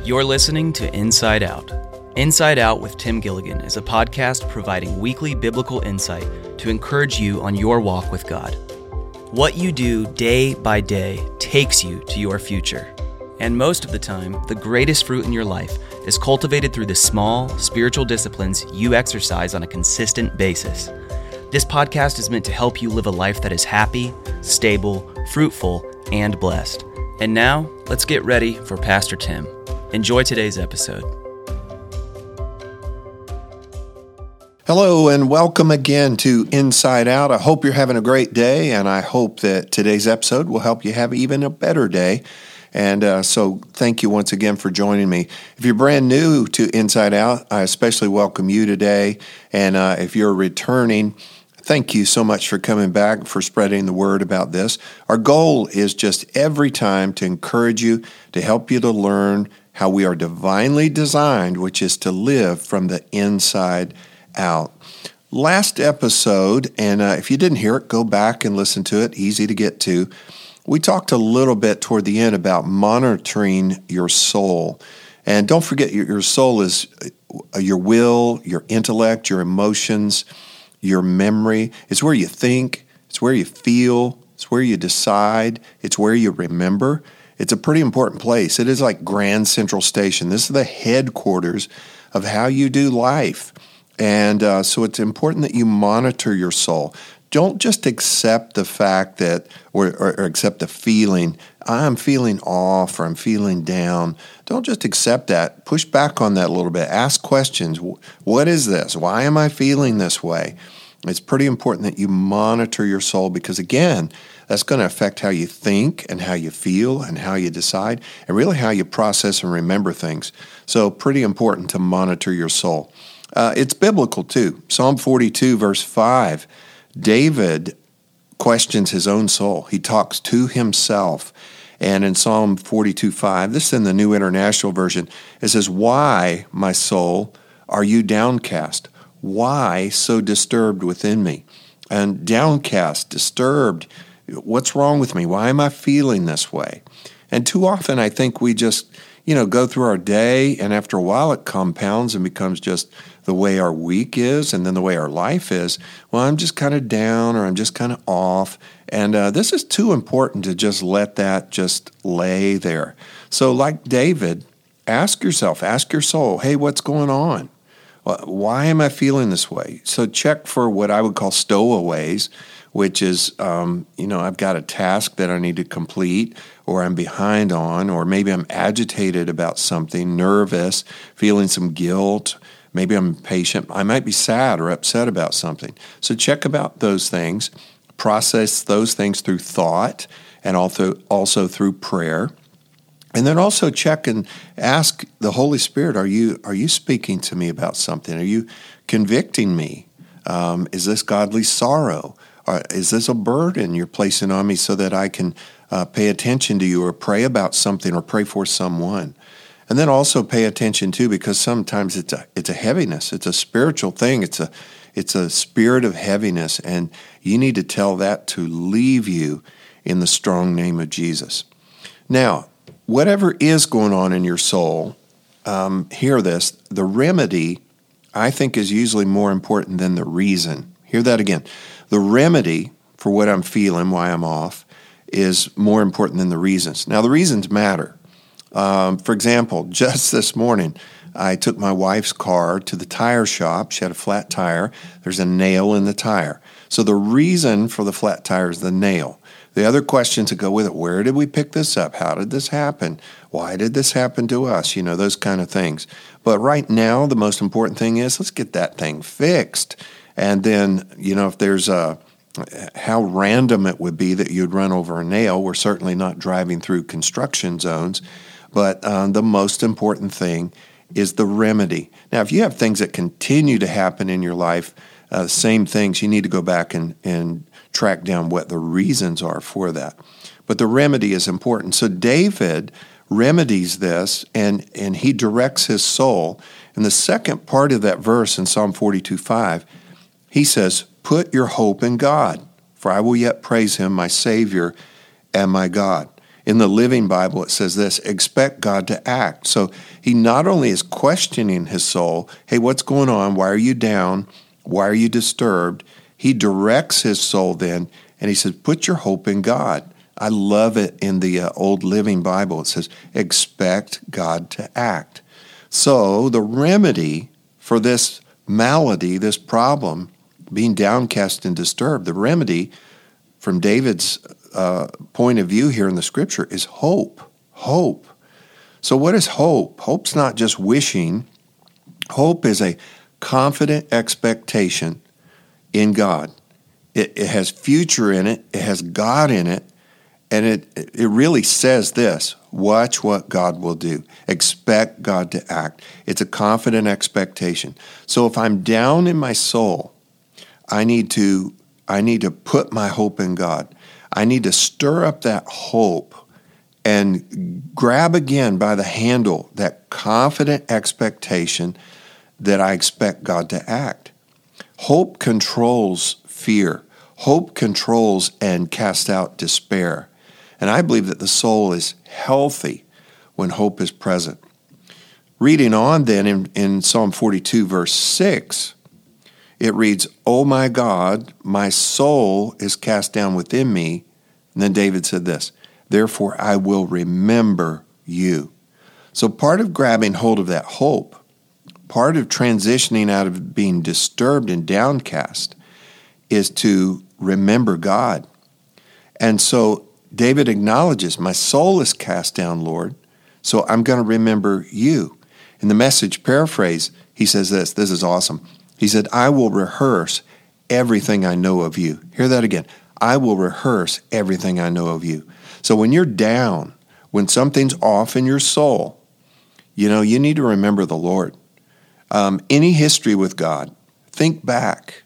You're listening to Inside Out. Inside Out with Tim Gilligan is a podcast providing weekly biblical insight to encourage you on your walk with God. What you do day by day takes you to your future. And most of the time, the greatest fruit in your life is cultivated through the small, spiritual disciplines you exercise on a consistent basis. This podcast is meant to help you live a life that is happy, stable, fruitful, and blessed. And now, let's get ready for Pastor Tim. Enjoy today's episode. Hello and welcome again to Inside Out. I hope you're having a great day, and I hope that today's episode will help you have even a better day. And so thank you once again for joining me. If you're brand new to Inside Out, I especially welcome you today. And if you're returning, thank you so much for coming back, for spreading the word about this. Our goal is just every time to encourage you, to help you to learn how we are divinely designed, which is to live from the inside out. Last episode, and if you didn't hear it, go back and listen to it, easy to get to. We talked a little bit toward the end about monitoring your soul. And don't forget, your soul is your will, your intellect, your emotions, your memory. It's where you think, it's where you feel, it's where you decide, it's where you remember. It's a pretty important place. It is like Grand Central Station. This is the headquarters of how you do life. And so it's important that you monitor your soul. Don't just accept the fact that, or accept the feeling, I'm feeling off or I'm feeling down. Don't just accept that. Push back on that a little bit. Ask questions. What is this? Why am I feeling this way? It's pretty important that you monitor your soul because, again, that's going to affect how you think and how you feel and how you decide and really how you process and remember things. So pretty important to monitor your soul. It's biblical too. Psalm 42, verse 5, David questions his own soul. He talks to himself. And in Psalm 42:5, this is in the New International Version, it says, "Why, my soul, are you downcast? Why so disturbed within me?" And downcast, disturbed, what's wrong with me? Why am I feeling this way? And too often I think we just, go through our day, and after a while it compounds and becomes just the way our week is and then the way our life is. Well, I'm just kind of down or I'm just kind of off. And this is too important to just let that just lay there. So like David, ask yourself, ask your soul, hey, what's going on? Why am I feeling this way? So check for what I would call stowaways, which is, I've got a task that I need to complete, or I'm behind on, or maybe I'm agitated about something, nervous, feeling some guilt. Maybe I'm impatient. I might be sad or upset about something. So check about those things, process those things through thought and also through prayer. And then also check and ask the Holy Spirit, are you speaking to me about something? Are you convicting me? Is this godly sorrow? Or is this a burden you're placing on me so that I can pay attention to you or pray about something or pray for someone? And then also pay attention too, because sometimes it's a heaviness. It's a spiritual thing. It's a spirit of heaviness, and you need to tell that to leave you in the strong name of Jesus. Now, whatever is going on in your soul, hear this, the remedy, I think, is usually more important than the reason. Hear that again. The remedy for what I'm feeling, why I'm off, is more important than the reasons. Now, the reasons matter. For example, just this morning, I took my wife's car to the tire shop. She had a flat tire. There's a nail in the tire. So the reason for the flat tire is the nail. The other questions that go with it, where did we pick this up? How did this happen? Why did this happen to us? Those kind of things. But right now, the most important thing is let's get that thing fixed. And then, if there's how random it would be that you'd run over a nail. We're certainly not driving through construction zones. But the most important thing is the remedy. Now, if you have things that continue to happen in your life, same things, you need to go back and track down what the reasons are for that. But the remedy is important. So David remedies this, and he directs his soul. In the second part of that verse in Psalm 42:5, he says, "Put your hope in God, for I will yet praise him, my Savior and my God." In the Living Bible, it says this: expect God to act. So he not only is questioning his soul, hey, what's going on? Why are you down? Why are you disturbed? He directs his soul then, and he says, put your hope in God. I love it in the Old Living Bible. It says, expect God to act. So the remedy for this malady, this problem, being downcast and disturbed, the remedy from David's point of view here in the Scripture is hope. Hope. So what is hope? Hope's not just wishing. Hope is a confident expectation in God. It has future in it. It has God in it. And it really says this: watch what God will do. Expect God to act. It's a confident expectation. So if I'm down in my soul, I need to put my hope in God. I need to stir up that hope and grab again by the handle that confident expectation that I expect God to act. Hope controls fear. Hope controls and casts out despair. And I believe that the soul is healthy when hope is present. Reading on then in Psalm 42, verse 6, it reads, "O my God, my soul is cast down within me." And then David said this: "Therefore I will remember you." So part of grabbing hold of that hope, part of transitioning out of being disturbed and downcast, is to remember God. And so David acknowledges, my soul is cast down, Lord, so I'm going to remember you. In the Message paraphrase, he says this is awesome. He said, I will rehearse everything I know of you. Hear that again. I will rehearse everything I know of you. So when you're down, when something's off in your soul, you need to remember the Lord. Any history with God, think back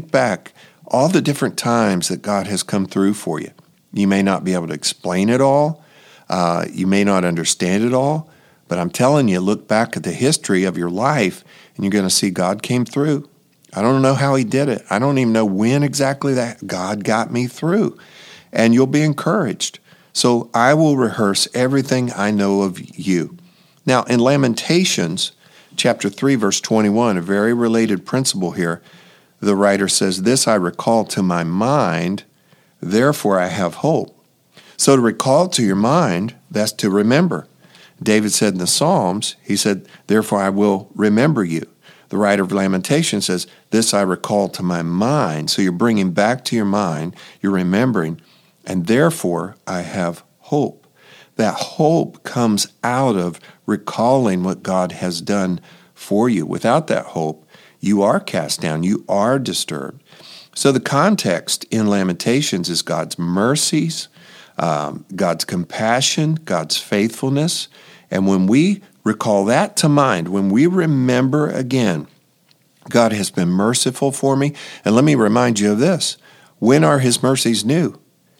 all the different times that God has come through for you. You may not be able to explain it all. You may not understand it all. But I'm telling you, look back at the history of your life, and you're going to see God came through. I don't know how he did it. I don't even know when exactly that God got me through. And you'll be encouraged. So I will rehearse everything I know of you. Now, in Lamentations, chapter 3, verse 21, a very related principle here, the writer says, "This I recall to my mind, therefore I have hope." So to recall to your mind, that's to remember. David said in the Psalms, he said, "Therefore I will remember you." The writer of Lamentations says, "This I recall to my mind." So you're bringing back to your mind, you're remembering, and therefore I have hope. That hope comes out of recalling what God has done for you. Without that hope, you are cast down, you are disturbed. So the context in Lamentations is God's mercies, God's compassion, God's faithfulness. And when we recall that to mind, when we remember again, God has been merciful for me. And let me remind you of this. When are his mercies new?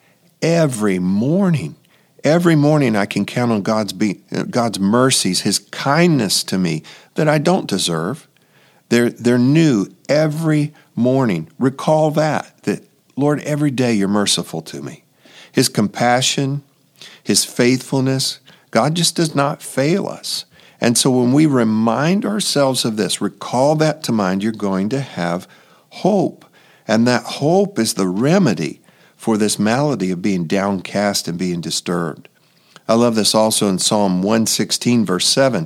Every morning. Every morning I can count on God's mercies, his kindness to me that I don't deserve. They're new every morning. Recall that Lord, every day you're merciful to me. His compassion, his faithfulness, God just does not fail us. And so when we remind ourselves of this, recall that to mind, you're going to have hope. And that hope is the remedy for this malady of being downcast and being disturbed. I love this also in Psalm 116, verse 7.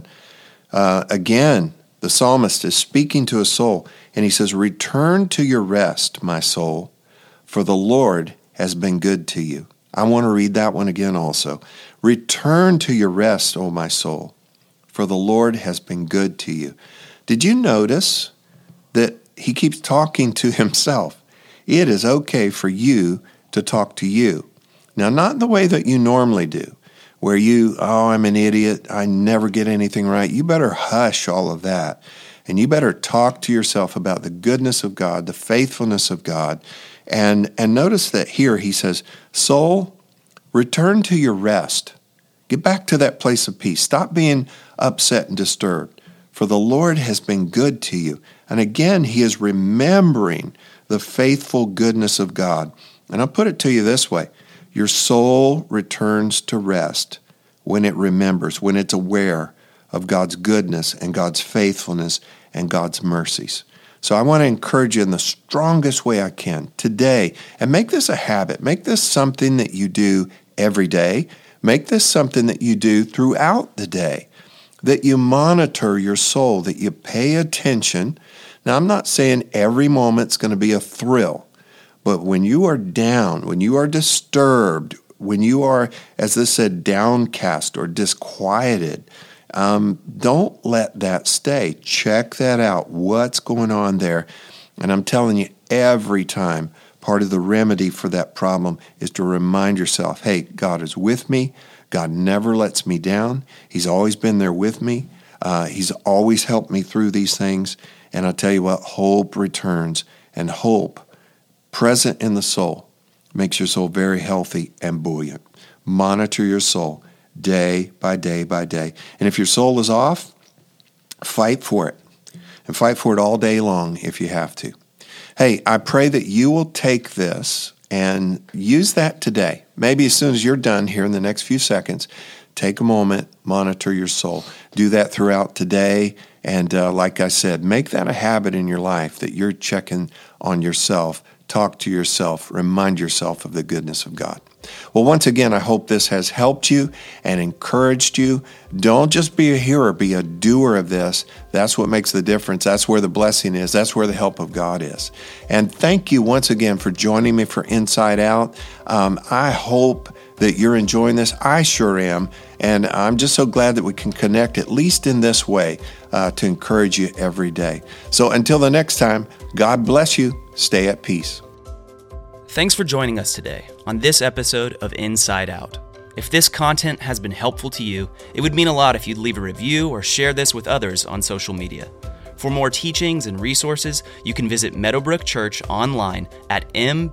Again, the psalmist is speaking to a soul, and he says, "Return to your rest, my soul, for the Lord has been good to you." I want to read that one again also. "Return to your rest, O my soul, for the Lord has been good to you." Did you notice that he keeps talking to himself? It is okay for you to talk to you. Now, not in the way that you normally do, where I'm an idiot, I never get anything right. You better hush all of that. And you better talk to yourself about the goodness of God, the faithfulness of God. And notice that here he says, "Soul, return to your rest. Get back to that place of peace. Stop being upset and disturbed. For the Lord has been good to you." And again, he is remembering the faithful goodness of God. And I'll put it to you this way. Your soul returns to rest when it remembers, when it's aware of God's goodness and God's faithfulness and God's mercies. So I want to encourage you in the strongest way I can today, and make this a habit. Make this something that you do every day. Make this something that you do throughout the day, that you monitor your soul, that you pay attention. Now, I'm not saying every moment's going to be a thrill, but when you are down, when you are disturbed, when you are, as this said, downcast or disquieted, don't let that stay. Check that out. What's going on there? And I'm telling you, every time, part of the remedy for that problem is to remind yourself, hey, God is with me. God never lets me down. He's always been there with me. He's always helped me through these things. And I'll tell you what, hope returns. And hope, present in the soul, makes your soul very healthy and buoyant. Monitor your soul day by day by day. And if your soul is off, fight for it. And fight for it all day long if you have to. Hey, I pray that you will take this and use that today. Maybe as soon as you're done here in the next few seconds, take a moment, monitor your soul. Do that throughout today. And like I said, make that a habit in your life that you're checking on yourself. Talk to yourself. Remind yourself of the goodness of God. Well, once again, I hope this has helped you and encouraged you. Don't just be a hearer, be a doer of this. That's what makes the difference. That's where the blessing is. That's where the help of God is. And thank you once again for joining me for Inside Out. I hope that you're enjoying this. I sure am. And I'm just so glad that we can connect, at least in this way, to encourage you every day. So until the next time, God bless you. Stay at peace. Thanks for joining us today on this episode of Inside Out. If this content has been helpful to you, it would mean a lot if you'd leave a review or share this with others on social media. For more teachings and resources, you can visit Meadowbrook Church online at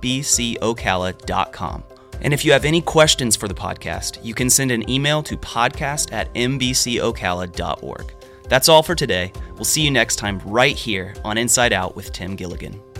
mbcocala.com. And if you have any questions for the podcast, you can send an email to podcast@mbcocala.org. That's all for today. We'll see you next time right here on Inside Out with Tim Gilligan.